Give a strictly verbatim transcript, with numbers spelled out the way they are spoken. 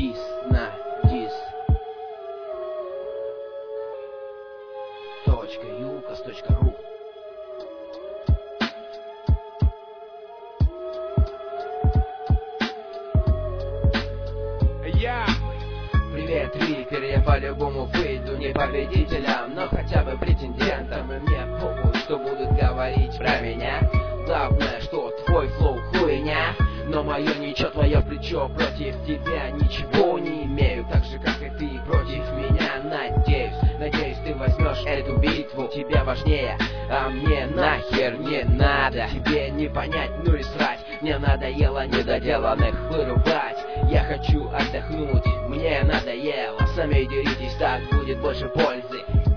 дис на дис. Точка юкас точка ру. Я Привет, Риппер, я по-любому выйду не победителем, но хотя бы претендентом. И мне похуй, что будут говорить про меня. Главное, что твой флоу хуйня, но мое ничего, твое плечо против тебя ничего не имею, так же как и ты против меня. Надеюсь, надеюсь, ты возьмешь эту битву, тебе важнее, а мне нахер не надо. Тебе не понять, ну и срать, мне надоело недоделанных вырубать. Я хочу отдохнуть, мне надоело, сами деритесь, так будет больше пользы.